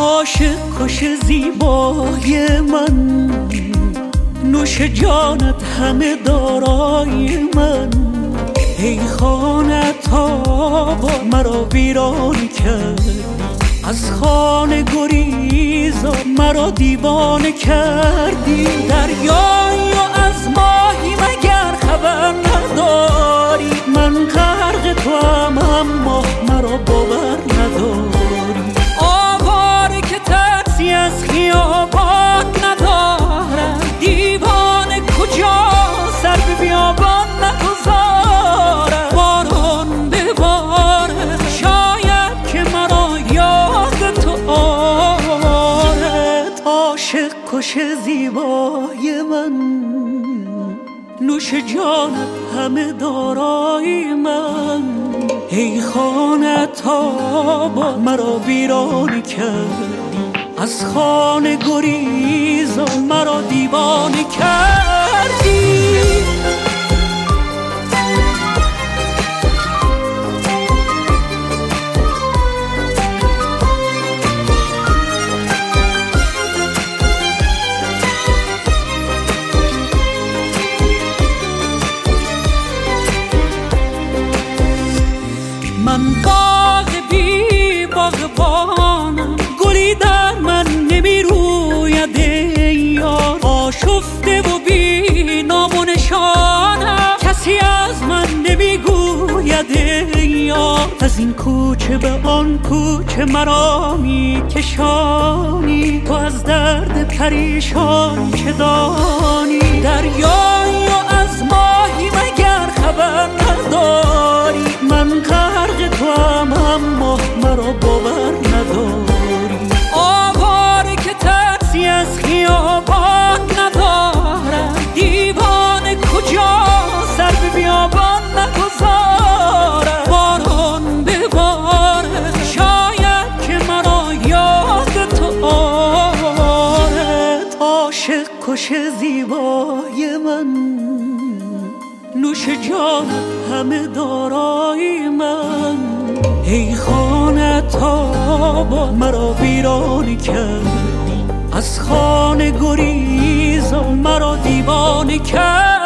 عاشق کش زیبای من، نوش جانت همه دارای من. ای خانه تابا مرا ویران کردی، از خانه گریزا مرا دیوانه کردی. دریایی و از ماهی مگر خبر نداری؟ من غرق توام اما مرا باور نداری. آواره که ترسی از خیابان ندارد، دیوانه کجا سر به بیابان نگذارد. باران ببارد شاید که مرا یاد تو آرد. عاشق کش زیبای من، نوش جانت همه دارای من. ای خانه تابا مرا ویران کردی، از خانه گریزا مرا دیوانه کردی. من باغ بی باغبانم، گلی در من نمی روید ای یار. آشفته و بی نام و نشانم، کسی از من نمی گوید ای یار. از این کوچه به آن کوچه مرا می کشانی، تو از درد پریشان چه دانی؟ دریایی و از ماهی مگر خبر نداری؟ من غرق توام اما مرا باور نداری. آواره که ترسی از خیابان ندارد، دیوانه کجا سر به بیابان نگذارد. باران ببارد شاید که مرا یاد تو آرد. عاشق کش زیبای من، نوش جانت همه دارای من. ای خانه تابا مرا ویران کردی، از خانه گریزا مرا دیوانه کردی.